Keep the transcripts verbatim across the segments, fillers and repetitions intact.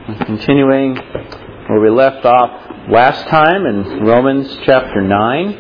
Continuing where we left off last time in Romans chapter nine.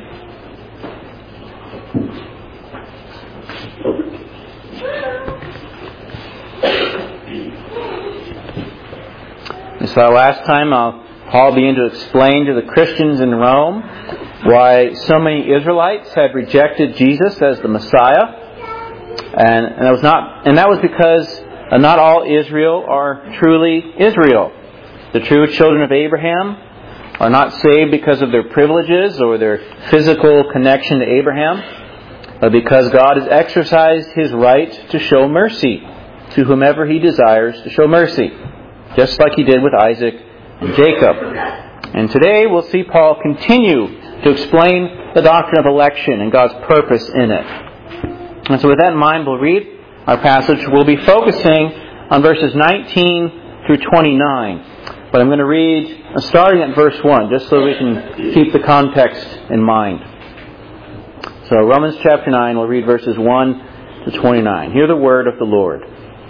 We saw last time uh, Paul began to explain to the Christians in Rome why so many Israelites had rejected Jesus as the Messiah, and, and that was not, and that was because uh, not all Israel are truly Israel. The true children of Abraham are not saved because of their privileges or their physical connection to Abraham, but because God has exercised His right to show mercy to whomever He desires to show mercy, just like He did with Isaac and Jacob. And today we'll see Paul continue to explain the doctrine of election and God's purpose in it. And so with that in mind, we'll read our passage. We'll be focusing on verses nineteen through twenty-nine. But I'm going to read, starting at verse one, just so we can keep the context in mind. So Romans chapter nine, we'll read verses one to twenty-nine. Hear the word of the Lord.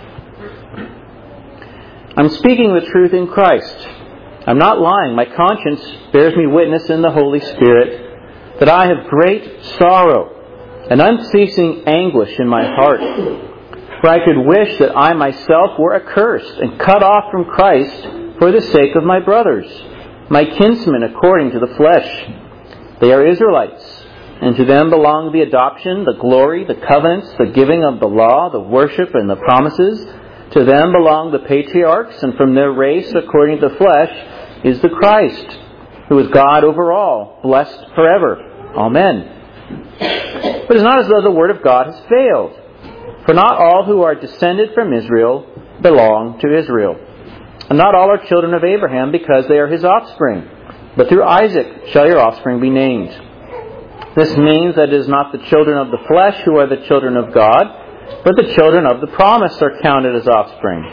I'm speaking the truth in Christ. I'm not lying. My conscience bears me witness in the Holy Spirit that I have great sorrow and unceasing anguish in my heart. For I could wish that I myself were accursed and cut off from Christ for the sake of my brothers, my kinsmen according to the flesh. They are Israelites, and to them belong the adoption, the glory, the covenants, the giving of the law, the worship, and the promises. To them belong the patriarchs, and from their race, according to the flesh, is the Christ, who is God over all, blessed forever. Amen. But it's not as though the word of God has failed. For not all who are descended from Israel belong to Israel. And not all are children of Abraham because they are his offspring. But through Isaac shall your offspring be named. This means that it is not the children of the flesh who are the children of God, but the children of the promise are counted as offspring.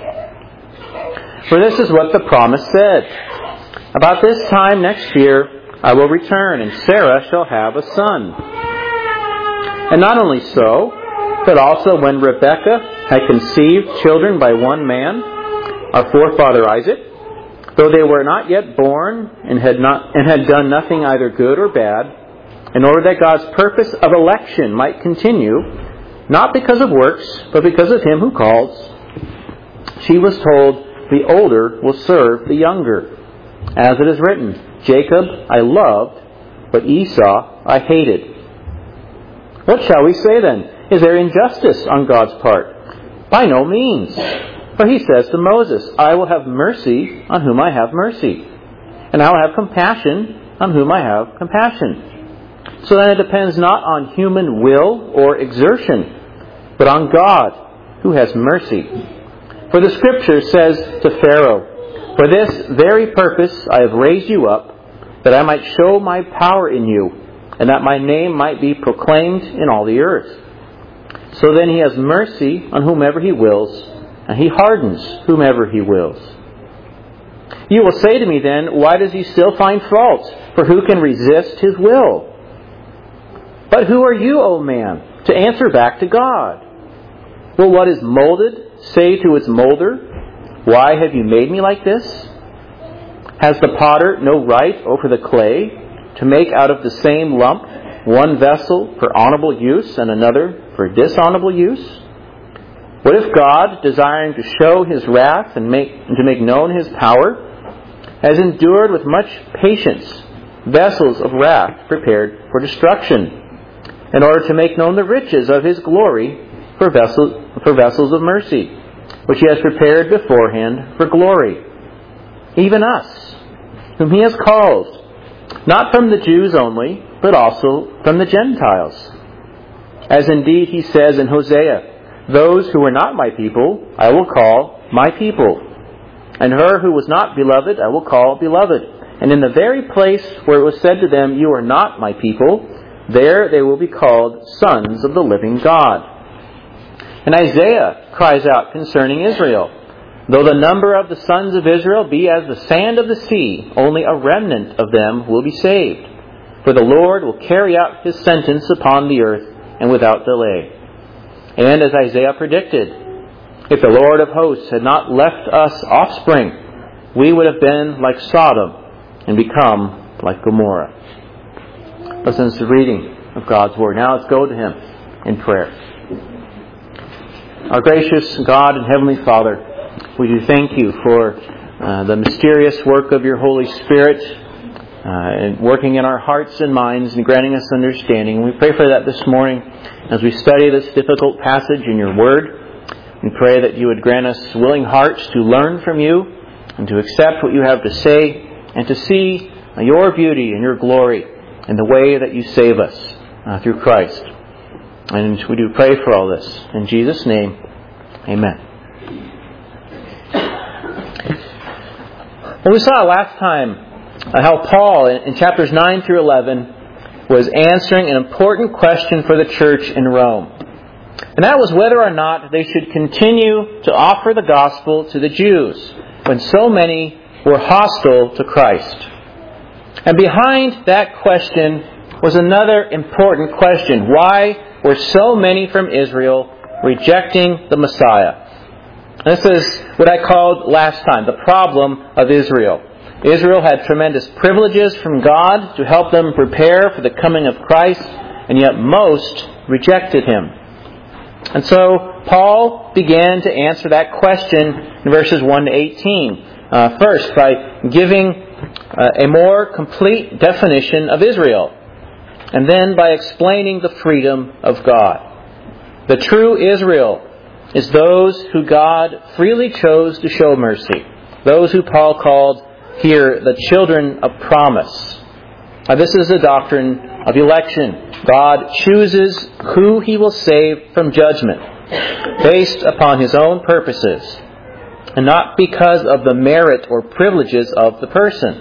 For this is what the promise said. About this time next year I will return, and Sarah shall have a son. And not only so, but also when Rebekah had conceived children by one man, our forefather Isaac, though they were not yet born and had not and had done nothing either good or bad, in order that God's purpose of election might continue, not because of works, but because of Him who calls, she was told, the older will serve the younger. As it is written, Jacob I loved, but Esau I hated. What shall we say then? Is there injustice on God's part? By no means. For He says to Moses, I will have mercy on whom I have mercy, and I will have compassion on whom I have compassion. So then it depends not on human will or exertion, but on God, who has mercy. For the Scripture says to Pharaoh, for this very purpose I have raised you up, that I might show my power in you, and that my name might be proclaimed in all the earth. So then He has mercy on whomever He wills, and He hardens whomever He wills. You will say to me then, why does He still find fault? For who can resist His will? But who are you, O man, to answer back to God? Will what is molded say to its molder, why have you made me like this? Has the potter no right over the clay to make out of the same lump one vessel for honorable use and another for dishonorable use? What if God, desiring to show His wrath and, make, and to make known His power, has endured with much patience vessels of wrath prepared for destruction, in order to make known the riches of His glory for vessels, for vessels of mercy, which He has prepared beforehand for glory? Even us, whom He has called, not from the Jews only, but also from the Gentiles. As indeed He says in Hosea, those who were not my people I will call my people, and her who was not beloved I will call beloved. And in the very place where it was said to them, you are not my people, there they will be called sons of the living God. And Isaiah cries out concerning Israel, though the number of the sons of Israel be as the sand of the sea, only a remnant of them will be saved. For the Lord will carry out His sentence upon the earth, and without delay. And as Isaiah predicted, if the Lord of hosts had not left us offspring, we would have been like Sodom and become like Gomorrah. Listen to the reading of God's Word. Now let's go to Him in prayer. Our gracious God and Heavenly Father, we do thank You for uh, the mysterious work of Your Holy Spirit uh, and working in our hearts and minds and granting us understanding. And we pray for that this morning as we study this difficult passage in Your Word. We pray that You would grant us willing hearts to learn from You and to accept what You have to say and to see Your beauty and Your glory in the way that You save us uh, through Christ. And we do pray for all this. In Jesus' name, amen. Well, we saw last time uh, how Paul, in, in chapters nine through eleven, was answering an important question for the church in Rome. And that was whether or not they should continue to offer the gospel to the Jews when so many were hostile to Christ. And behind that question was another important question. Why were so many from Israel rejecting the Messiah? This is what I called last time the problem of Israel. Israel had tremendous privileges from God to help them prepare for the coming of Christ, and yet most rejected Him. And so Paul began to answer that question in verses one to eighteen. Uh, first, by giving uh, a more complete definition of Israel. And then by explaining the freedom of God. The true Israel is those who God freely chose to show mercy. Those who Paul called here the children of promise. Now, this is the doctrine of election. God chooses who He will save from judgment based upon His own purposes and not because of the merit or privileges of the person.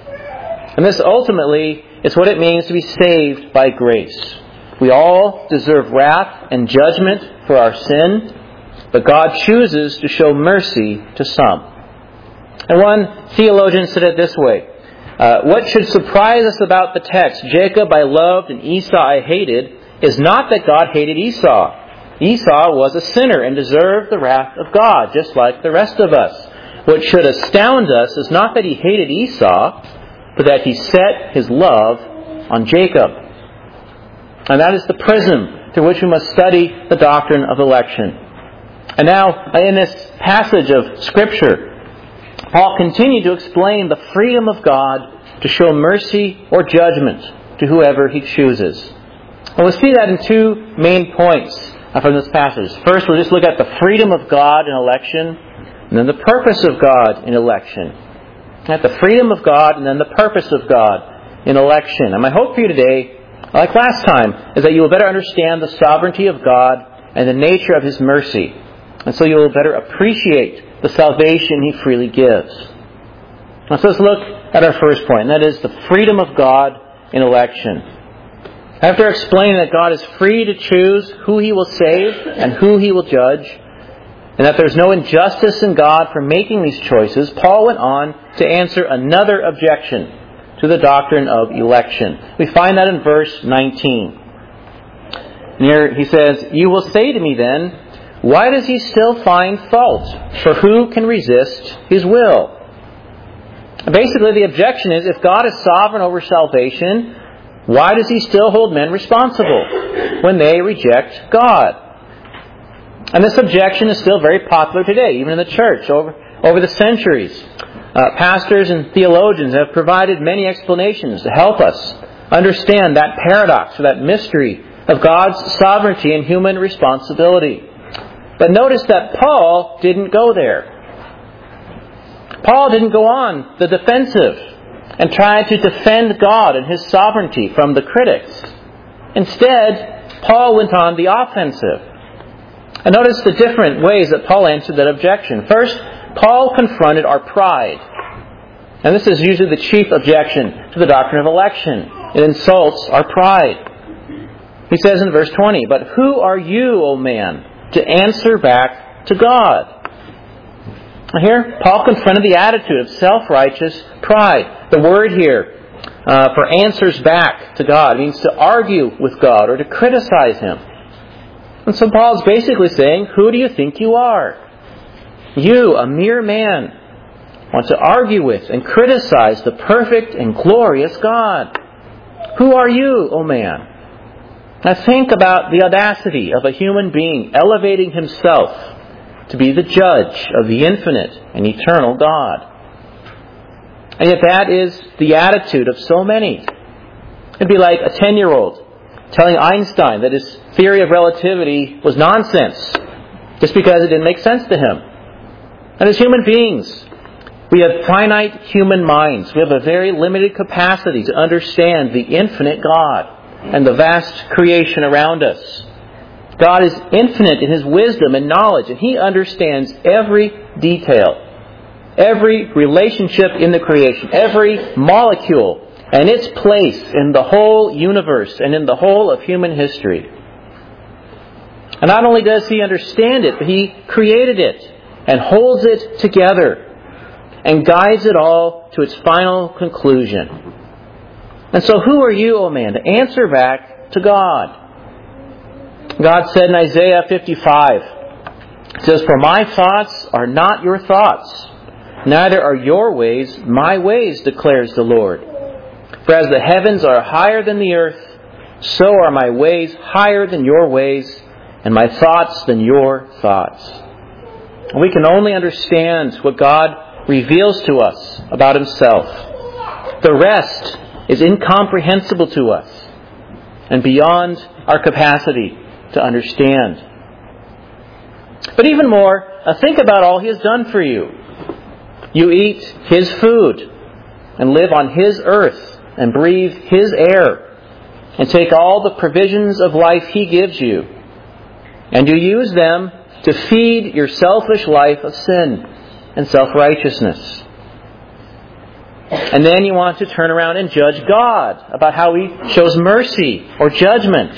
And this ultimately is what it means to be saved by grace. We all deserve wrath and judgment for our sin, but God chooses to show mercy to some. And one theologian said it this way, uh, what should surprise us about the text, Jacob I loved and Esau I hated, is not that God hated Esau. Esau was a sinner and deserved the wrath of God, just like the rest of us. What should astound us is not that He hated Esau, but that He set His love on Jacob. And that is the prism through which we must study the doctrine of election. And now, in this passage of Scripture, Paul continued to explain the freedom of God to show mercy or judgment to whoever He chooses. And we'll see that in two main points from this passage. First, we'll just look at the freedom of God in election, and then the purpose of God in election. At the freedom of God, and then the purpose of God in election. And my hope for you today, like last time, is that you will better understand the sovereignty of God and the nature of His mercy. And so you will better appreciate the salvation He freely gives. Now, so let's look at our first point, and that is the freedom of God in election. After explaining that God is free to choose who He will save and who He will judge, and that there's no injustice in God for making these choices, Paul went on to answer another objection to the doctrine of election. We find that in verse nineteen. And here he says, "You will say to me then, why does he still find fault? For who can resist His will?" Basically, the objection is, if God is sovereign over salvation, why does He still hold men responsible when they reject God? And this objection is still very popular today, even in the church, over, over the centuries. Uh, pastors and theologians have provided many explanations to help us understand that paradox or that mystery of God's sovereignty and human responsibility. But notice that Paul didn't go there. Paul didn't go on the defensive and try to defend God and His sovereignty from the critics. Instead, Paul went on the offensive. And notice the different ways that Paul answered that objection. First, Paul confronted our pride. And this is usually the chief objection to the doctrine of election. It insults our pride. He says in verse twenty, "But who are you, O man, to answer back to God?" Here, Paul confronted the attitude of self-righteous pride. The word here uh, for answers back to God means to argue with God or to criticize Him. And so Paul's basically saying, who do you think you are? You, a mere man, want to argue with and criticize the perfect and glorious God. Who are you, O man? Now think about the audacity of a human being elevating himself to be the judge of the infinite and eternal God. And yet that is the attitude of so many. It'd be like a ten-year-old telling Einstein that his theory of relativity was nonsense just because it didn't make sense to him. And as human beings, we have finite human minds. We have a very limited capacity to understand the infinite God and the vast creation around us. God is infinite in His wisdom and knowledge, and He understands every detail, every relationship in the creation, every molecule, and its place in the whole universe and in the whole of human history. And not only does He understand it, but He created it and holds it together and guides it all to its final conclusion. And so who are you, O man, to answer back to God? God said in Isaiah fifty-five, it says, "For my thoughts are not your thoughts, neither are your ways my ways, declares the Lord. For as the heavens are higher than the earth, so are my ways higher than your ways, and my thoughts than your thoughts." And we can only understand what God reveals to us about Himself. The rest is incomprehensible to us and beyond our capacity to understand. But even more, uh, think about all He has done for you. You eat His food and live on His earth and breathe His air and take all the provisions of life He gives you. And you use them to feed your selfish life of sin and self-righteousness. And then you want to turn around and judge God about how He shows mercy or judgment.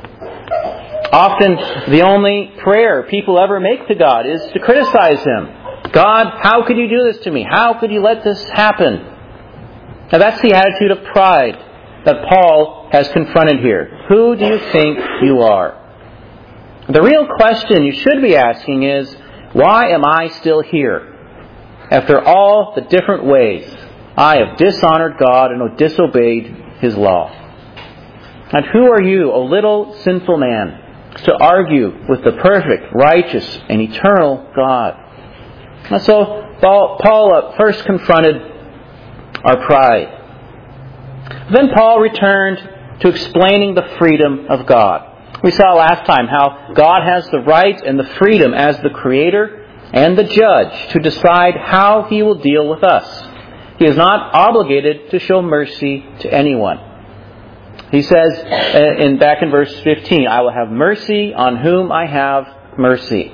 Often the only prayer people ever make to God is to criticize Him. God, how could you do this to me? How could you let this happen? Now that's the attitude of pride that Paul has confronted here. Who do you think you are? The real question you should be asking is, why am I still here? After all the different ways I have dishonored God and disobeyed His law. And who are you, O little sinful man, to argue with the perfect, righteous, and eternal God? And so Paul first confronted our pride. Then Paul returned to explaining the freedom of God. We saw last time how God has the right and the freedom as the Creator and the Judge to decide how He will deal with us. He is not obligated to show mercy to anyone. He says in back in verse fifteen, "I will have mercy on whom I have mercy."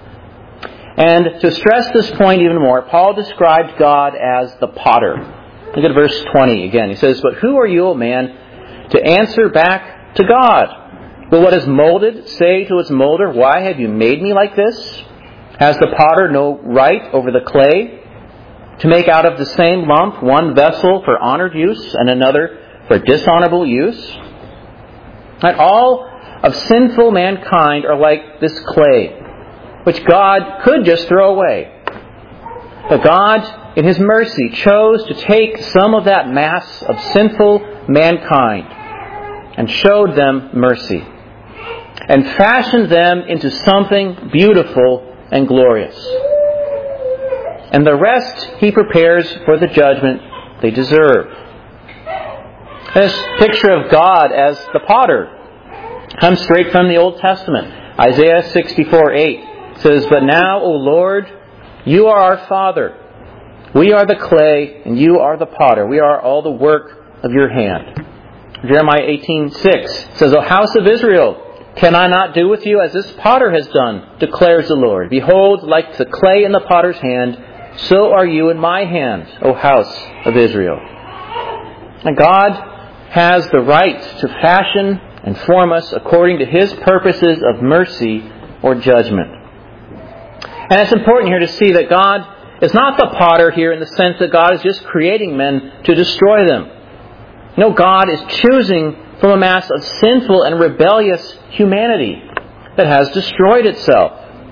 And to stress this point even more, Paul described God as the potter. Look at verse twenty again. He says, "But who are you, O man, to answer back to God? Will what is molded say to its molder, 'Why have you made me like this?' Has the potter no right over the clay to make out of the same lump one vessel for honored use and another for dishonorable use?" And all of sinful mankind are like this clay, which God could just throw away. But God, in His mercy, chose to take some of that mass of sinful mankind and showed them mercy and fashioned them into something beautiful and glorious. And the rest He prepares for the judgment they deserve. This picture of God as the potter comes straight from the Old Testament. Isaiah sixty-four eight says, "But now, O Lord, You are our Father. We are the clay, and You are the potter. We are all the work of Your hand." Jeremiah eighteen six says, "O house of Israel, can I not do with you as this potter has done, declares the Lord. Behold, like the clay in the potter's hand, so are you in my hand, O house of Israel." And God has the right to fashion and form us according to His purposes of mercy or judgment. And it's important here to see that God is not the potter here in the sense that God is just creating men to destroy them. No, God is choosing from a mass of sinful and rebellious humanity that has destroyed itself.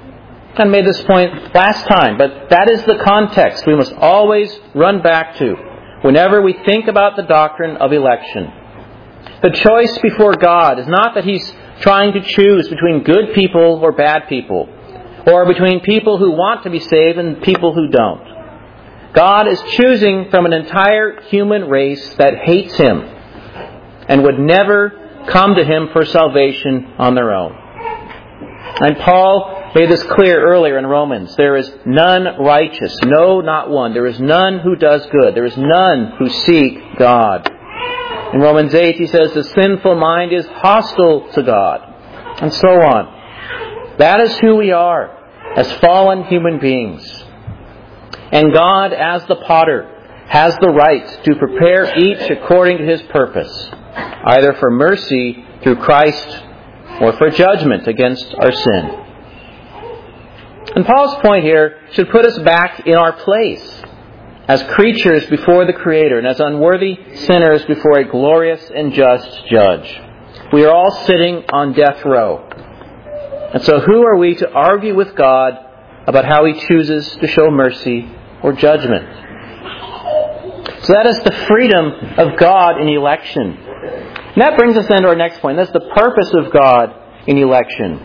I made this point last time, but that is the context we must always run back to whenever we think about the doctrine of election. The choice before God is not that He's trying to choose between good people or bad people, or between people who want to be saved and people who don't. God is choosing from an entire human race that hates Him and would never come to Him for salvation on their own. And Paul made this clear earlier in Romans. There is none righteous, no, not one. There is none who does good. There is none who seek God. In Romans eight, he says, the sinful mind is hostile to God, and so on. That is who we are as fallen human beings. And God, as the potter, has the right to prepare each according to His purpose, either for mercy through Christ or for judgment against our sin. And Paul's point here should put us back in our place as creatures before the Creator and as unworthy sinners before a glorious and just Judge. We are all sitting on death row. And so who are we to argue with God about how He chooses to show mercy or judgment? So that is the freedom of God in election. And that brings us then to our next point. That's the purpose of God in election.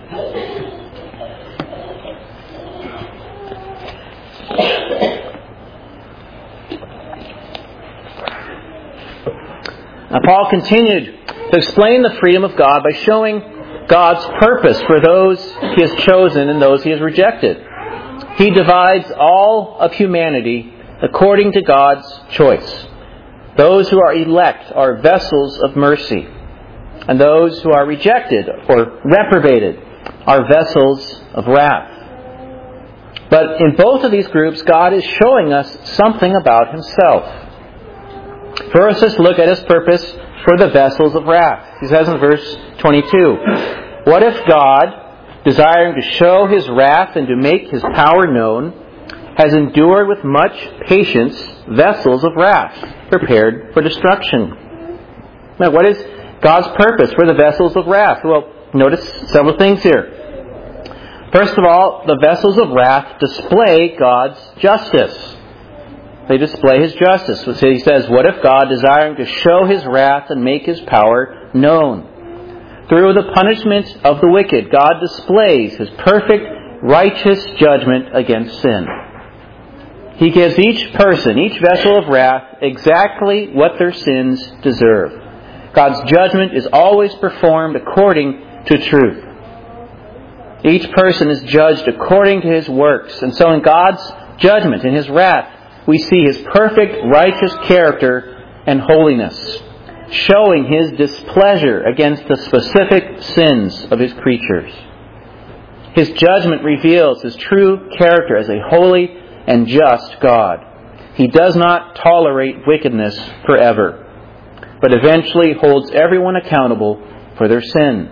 Now, Paul continued to explain the freedom of God by showing God's purpose for those He has chosen and those He has rejected. He divides all of humanity according to God's choice. Those who are elect are vessels of mercy, and those who are rejected or reprobated are vessels of wrath. But in both of these groups, God is showing us something about Himself. First, let's look at His purpose for the vessels of wrath. He says in verse twenty-two, what if God, desiring to show His wrath and to make His power known, has endured with much patience vessels of wrath, prepared for destruction? Now, what is God's purpose for the vessels of wrath? Well, notice several things here. First of all, the vessels of wrath display God's justice. They display His justice. He says, what if God, desiring to show His wrath and make His power known? Through the punishment of the wicked, God displays His perfect, righteous judgment against sin. He gives each person, each vessel of wrath, exactly what their sins deserve. God's judgment is always performed according to truth. Each person is judged according to his works. And so in God's judgment, in His wrath, we see His perfect, righteous character and holiness, showing His displeasure against the specific sins of His creatures. His judgment reveals His true character as a holy and just God. He does not tolerate wickedness forever, but eventually holds everyone accountable for their sin.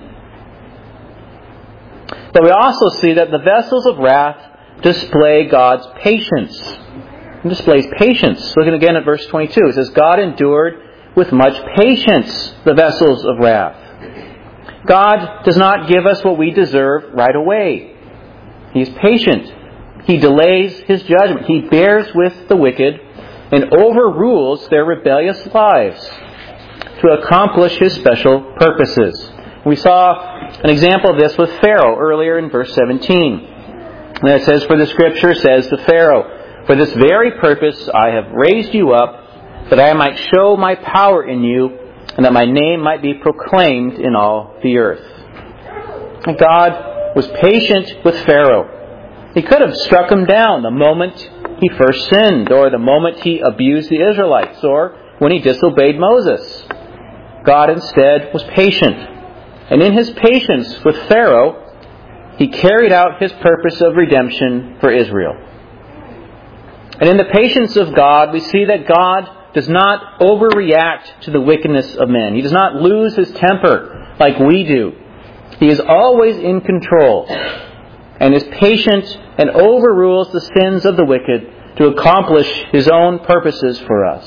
But we also see that the vessels of wrath display God's patience. It displays patience. Looking again at verse twenty-two, it says, God endured with much patience the vessels of wrath. God does not give us what we deserve right away. He is patient. He delays His judgment. He bears with the wicked and overrules their rebellious lives to accomplish His special purposes. We saw an example of this with Pharaoh earlier in verse seventeen. And it says, for the Scripture says to Pharaoh, for this very purpose I have raised you up, that I might show my power in you, and that my name might be proclaimed in all the earth. And God was patient with Pharaoh. He could have struck him down the moment he first sinned, or the moment he abused the Israelites, or when he disobeyed Moses. God instead was patient. And in His patience with Pharaoh, He carried out His purpose of redemption for Israel. And in the patience of God, we see that God does not overreact to the wickedness of men. He does not lose His temper like we do. He is always in control and is patient and overrules the sins of the wicked to accomplish His own purposes for us.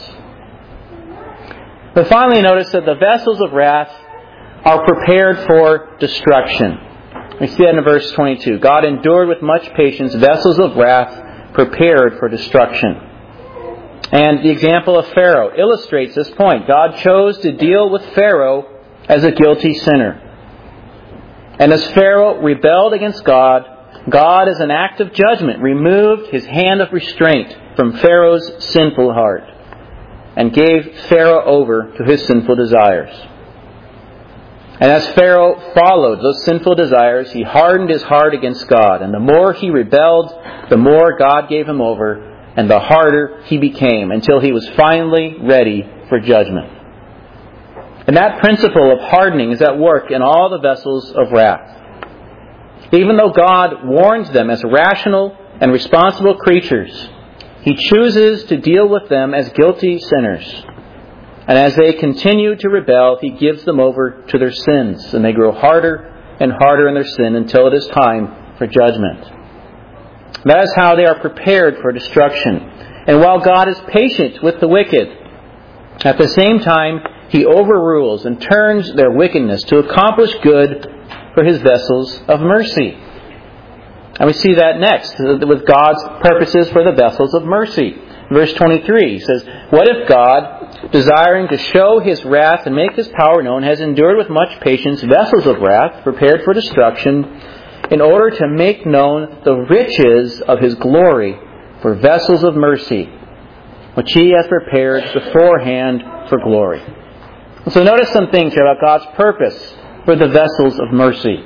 But finally, notice that the vessels of wrath are prepared for destruction. We see that in verse twenty-two. God endured with much patience vessels of wrath prepared for destruction. And the example of Pharaoh illustrates this point. God chose to deal with Pharaoh as a guilty sinner. And as Pharaoh rebelled against God, God, as an act of judgment, removed His hand of restraint from Pharaoh's sinful heart and gave Pharaoh over to his sinful desires. And as Pharaoh followed those sinful desires, he hardened his heart against God. And the more he rebelled, the more God gave him over, and the harder he became, until he was finally ready for judgment. And that principle of hardening is at work in all the vessels of wrath. Even though God warns them as rational and responsible creatures, He chooses to deal with them as guilty sinners. And as they continue to rebel, He gives them over to their sins, and they grow harder and harder in their sin until it is time for judgment. That is how they are prepared for destruction. And while God is patient with the wicked, at the same time, He overrules and turns their wickedness to accomplish good for His vessels of mercy. And we see that next with God's purposes for the vessels of mercy. Verse twenty-three says, "What if God, desiring to show His wrath and make His power known, has endured with much patience vessels of wrath prepared for destruction, in order to make known the riches of His glory for vessels of mercy, which He has prepared beforehand for glory." So notice some things here about God's purpose for the vessels of mercy.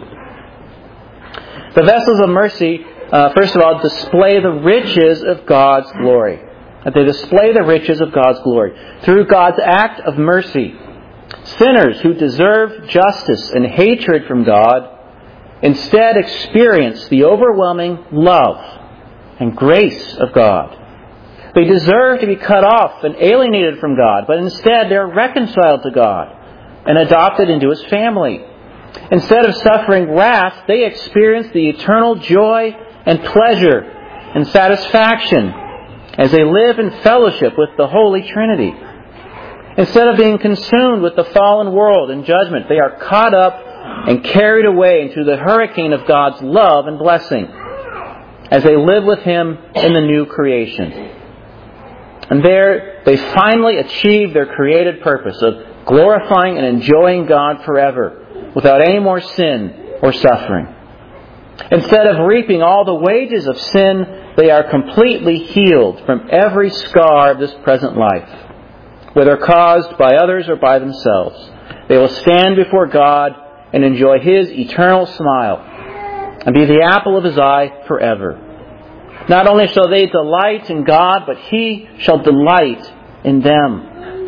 The vessels of mercy, uh, first of all, display the riches of God's glory. That they display the riches of God's glory. Through God's act of mercy, sinners who deserve justice and hatred from God instead experience the overwhelming love and grace of God. They deserve to be cut off and alienated from God, but instead they are reconciled to God and adopted into His family. Instead of suffering wrath, they experience the eternal joy and pleasure and satisfaction as they live in fellowship with the Holy Trinity. Instead of being consumed with the fallen world and judgment, they are caught up and carried away into the hurricane of God's love and blessing as they live with Him in the new creation. And there they finally achieve their created purpose of glorifying and enjoying God forever, without any more sin or suffering. Instead of reaping all the wages of sin, they are completely healed from every scar of this present life, whether caused by others or by themselves. They will stand before God and enjoy His eternal smile and be the apple of His eye forever. Not only shall they delight in God, but He shall delight in them.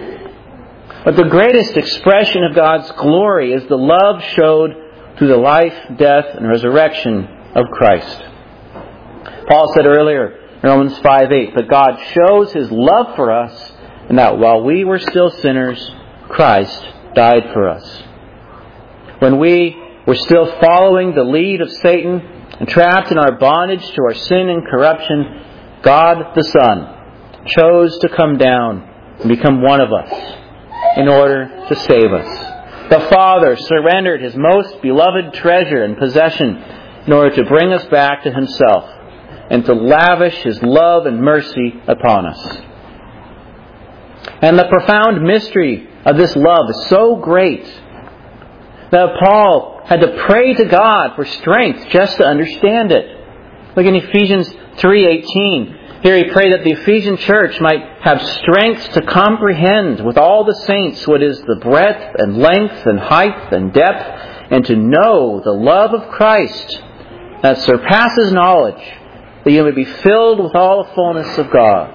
But the greatest expression of God's glory is the love showed through the life, death, and resurrection of Christ. Paul said earlier in Romans five eight, "But God shows His love for us, and that while we were still sinners, Christ died for us." When we were still following the lead of Satan and trapped in our bondage to our sin and corruption, God the Son chose to come down and become one of us in order to save us. The Father surrendered His most beloved treasure and possession in order to bring us back to Himself and to lavish His love and mercy upon us. And the profound mystery of this love is so great that Paul had to pray to God for strength just to understand it. Look in Ephesians three eighteen. Here he prayed that the Ephesian church might have strength to comprehend with all the saints what is the breadth and length and height and depth, and to know the love of Christ that surpasses knowledge, that you may be filled with all the fullness of God.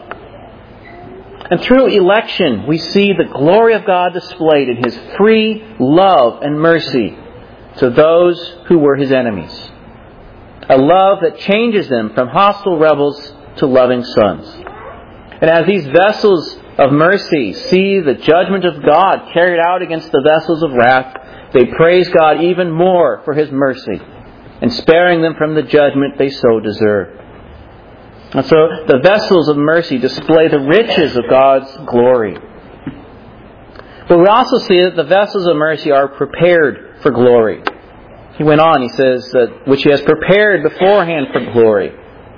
And through election, we see the glory of God displayed in His free love and mercy to those who were His enemies. A love that changes them from hostile rebels to loving sons. And as these vessels of mercy see the judgment of God carried out against the vessels of wrath, they praise God even more for His mercy and sparing them from the judgment they so deserve. And so the vessels of mercy display the riches of God's glory. But we also see that the vessels of mercy are prepared for glory. He went on, he says, that which He has prepared beforehand for glory.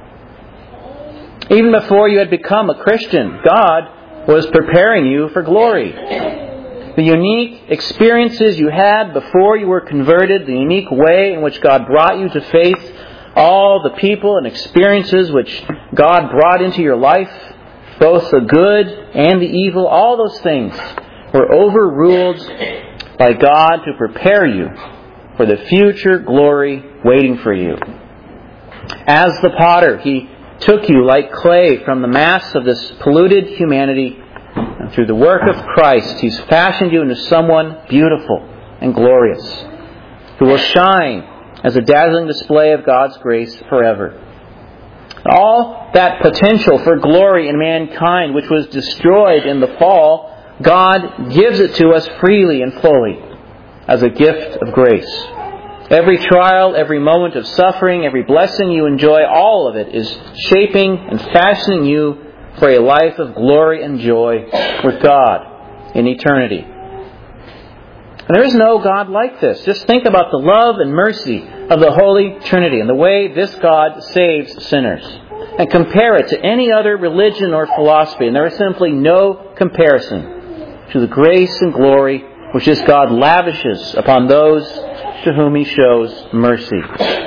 Even before you had become a Christian, God was preparing you for glory. The unique experiences you had before you were converted, the unique way in which God brought you to faith, all the people and experiences which God brought into your life, both the good and the evil, all those things were overruled by God to prepare you for the future glory waiting for you. As the potter, He took you like clay from the mass of this polluted humanity, and through the work of Christ, He's fashioned you into someone beautiful and glorious, who will shine as a dazzling display of God's grace forever. All that potential for glory in mankind, which was destroyed in the fall, God gives it to us freely and fully as a gift of grace. Every trial, every moment of suffering, every blessing you enjoy, all of it is shaping and fashioning you for a life of glory and joy with God in eternity. And there is no God like this. Just think about the love and mercy of the Holy Trinity and the way this God saves sinners. And compare it to any other religion or philosophy. And there is simply no comparison to the grace and glory which this God lavishes upon those to whom He shows mercy.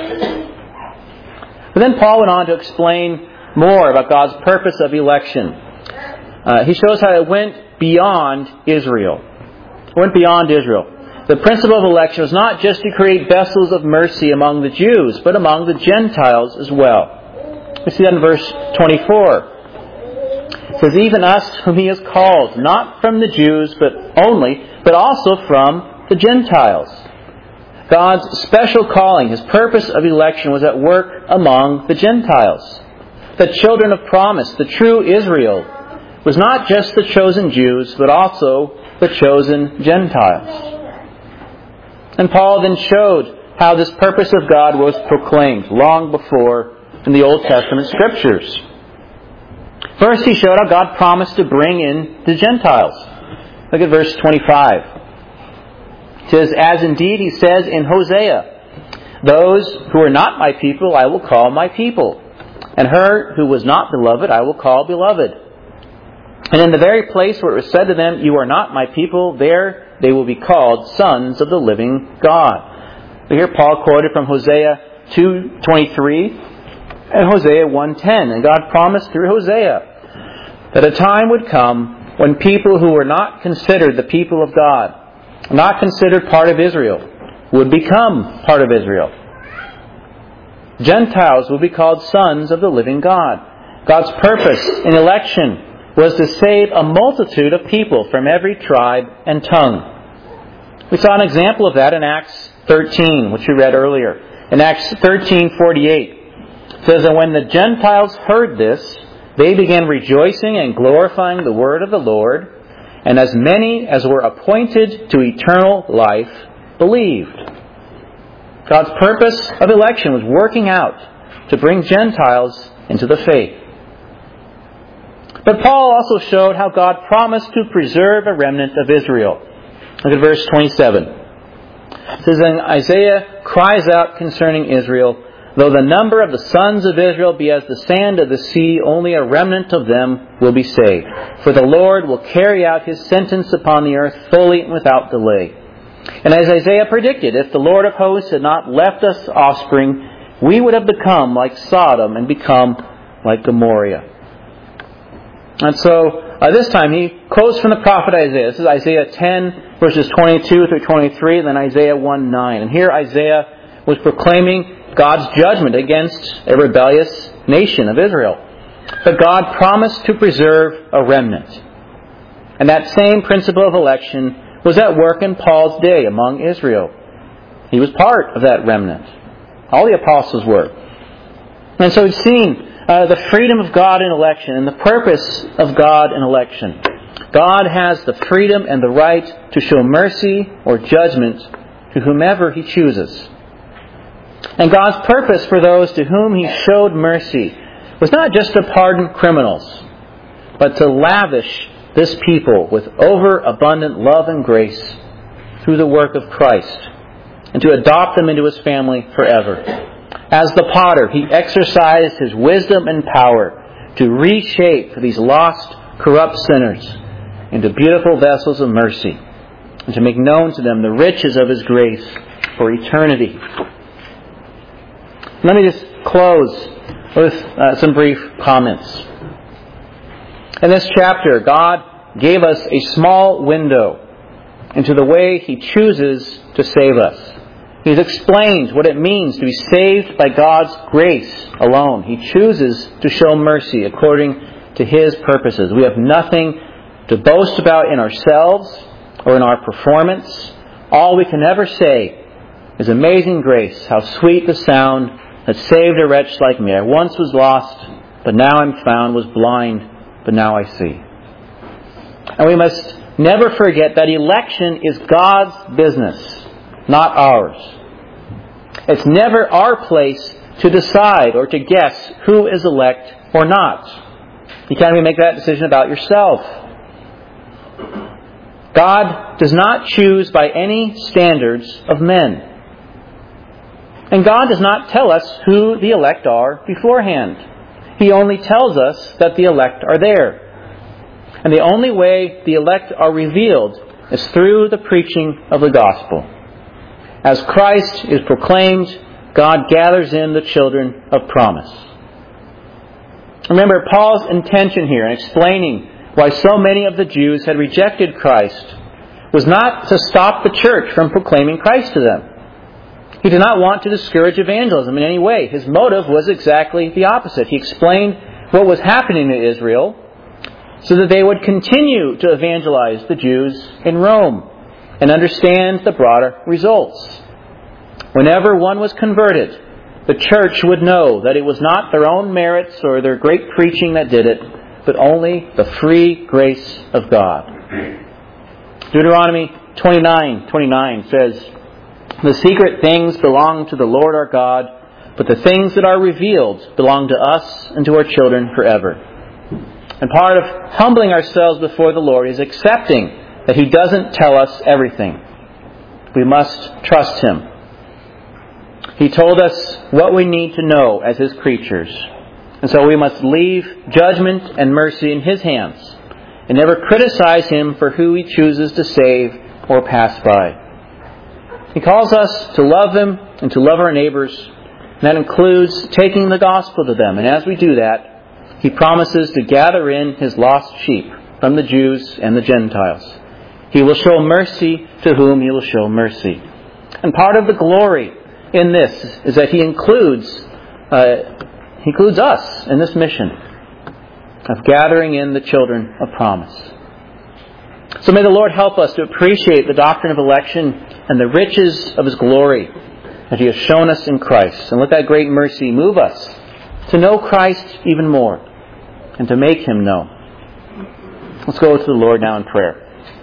But then Paul went on to explain more about God's purpose of election. Uh, he shows how it went beyond Israel. It went beyond Israel. The principle of election was not just to create vessels of mercy among the Jews, but among the Gentiles as well. We see that in verse twenty-four. It says, even us whom He has called, not from the Jews, but only, but also from the Gentiles. God's special calling, His purpose of election was at work among the Gentiles. The children of promise, the true Israel, was not just the chosen Jews, but also the chosen Gentiles. And Paul then showed how this purpose of God was proclaimed long before in the Old Testament Scriptures. First, he showed how God promised to bring in the Gentiles. Look at verse twenty-five. It says, as indeed He says in Hosea, those who are not my people I will call my people, and her who was not beloved I will call beloved. And in the very place where it was said to them, you are not my people, there they will be called sons of the living God. We hear Paul quoted from Hosea two twenty-three and Hosea one ten. And God promised through Hosea that a time would come when people who were not considered the people of God, not considered part of Israel, would become part of Israel. Gentiles will be called sons of the living God. God's purpose in election was to save a multitude of people from every tribe and tongue. We saw an example of that in Acts thirteen, which we read earlier. In Acts thirteen forty-eight, it says, and when the Gentiles heard this, they began rejoicing and glorifying the word of the Lord, and as many as were appointed to eternal life believed. God's purpose of election was working out to bring Gentiles into the faith. But Paul also showed how God promised to preserve a remnant of Israel. Look at verse twenty-seven. It says, and Isaiah cries out concerning Israel, though the number of the sons of Israel be as the sand of the sea, only a remnant of them will be saved. For the Lord will carry out His sentence upon the earth fully and without delay. And as Isaiah predicted, if the Lord of hosts had not left us offspring, we would have become like Sodom and become like Gomorrah. And so, uh, this time he quotes from the prophet Isaiah. This is Isaiah ten, verses twenty-two through twenty-three, and then Isaiah one nine. And here Isaiah was proclaiming God's judgment against a rebellious nation of Israel. But God promised to preserve a remnant. And that same principle of election was at work in Paul's day among Israel. He was part of that remnant. All the apostles were. And so we've seen uh, the freedom of God in election and the purpose of God in election. God has the freedom and the right to show mercy or judgment to whomever He chooses. And God's purpose for those to whom He showed mercy was not just to pardon criminals, but to lavish this people with overabundant love and grace through the work of Christ and to adopt them into His family forever. As the potter, He exercised His wisdom and power to reshape these lost, corrupt sinners into beautiful vessels of mercy, and to make known to them the riches of His grace for eternity. Let me just close with uh, some brief comments. In this chapter, God gave us a small window into the way He chooses to save us. He's explained what it means to be saved by God's grace alone. He chooses to show mercy according to His purposes. We have nothing to boast about in ourselves or in our performance. All we can ever say is, amazing grace, how sweet the sound that saved a wretch like me. I once was lost, but now I'm found, was blind, but now I see. And we must never forget that election is God's business, not ours. It's never our place to decide or to guess who is elect or not. You can't even make that decision about yourself. God does not choose by any standards of men. And God does not tell us who the elect are beforehand. He only tells us that the elect are there. And the only way the elect are revealed is through the preaching of the gospel. As Christ is proclaimed, God gathers in the children of promise. Remember, Paul's intention here in explaining why so many of the Jews had rejected Christ was not to stop the church from proclaiming Christ to them. He did not want to discourage evangelism in any way. His motive was exactly the opposite. He explained what was happening to Israel so that they would continue to evangelize the Jews in Rome and understand the broader results. Whenever one was converted, the church would know that it was not their own merits or their great preaching that did it, but only the free grace of God. Deuteronomy twenty-nine twenty-nine says, "The secret things belong to the Lord our God, but the things that are revealed belong to us and to our children forever." And part of humbling ourselves before the Lord is accepting that He doesn't tell us everything. We must trust Him. He told us what we need to know as His creatures. And so we must leave judgment and mercy in His hands and never criticize Him for who He chooses to save or pass by. He calls us to love Him and to love our neighbors. And that includes taking the gospel to them. And as we do that, He promises to gather in His lost sheep from the Jews and the Gentiles. He will show mercy to whom He will show mercy. And part of the glory in this is that He includes uh, He includes us in this mission of gathering in the children of promise. So may the Lord help us to appreciate the doctrine of election and the riches of His glory that He has shown us in Christ. And let that great mercy move us to know Christ even more and to make Him known. Let's go to the Lord now in prayer.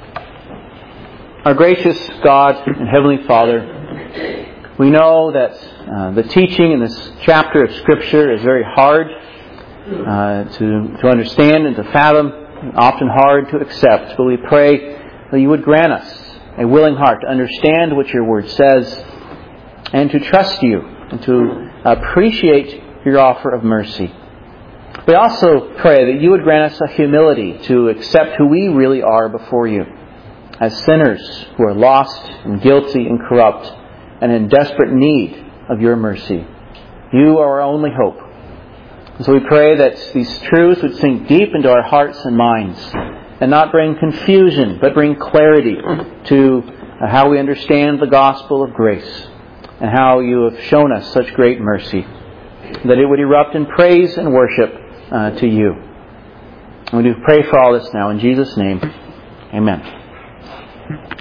Our gracious God and Heavenly Father, we know that uh, the teaching in this chapter of Scripture is very hard uh, to, to understand and to fathom, and often hard to accept. But we pray that You would grant us a willing heart to understand what Your Word says and to trust You and to appreciate Your offer of mercy. We also pray that You would grant us a humility to accept who we really are before You as sinners who are lost and guilty and corrupt and in desperate need of Your mercy. You are our only hope. And so we pray that these truths would sink deep into our hearts and minds and not bring confusion, but bring clarity to how we understand the gospel of grace and how You have shown us such great mercy, that it would erupt in praise and worship uh, to You. And we do pray for all this now in Jesus' name. Amen.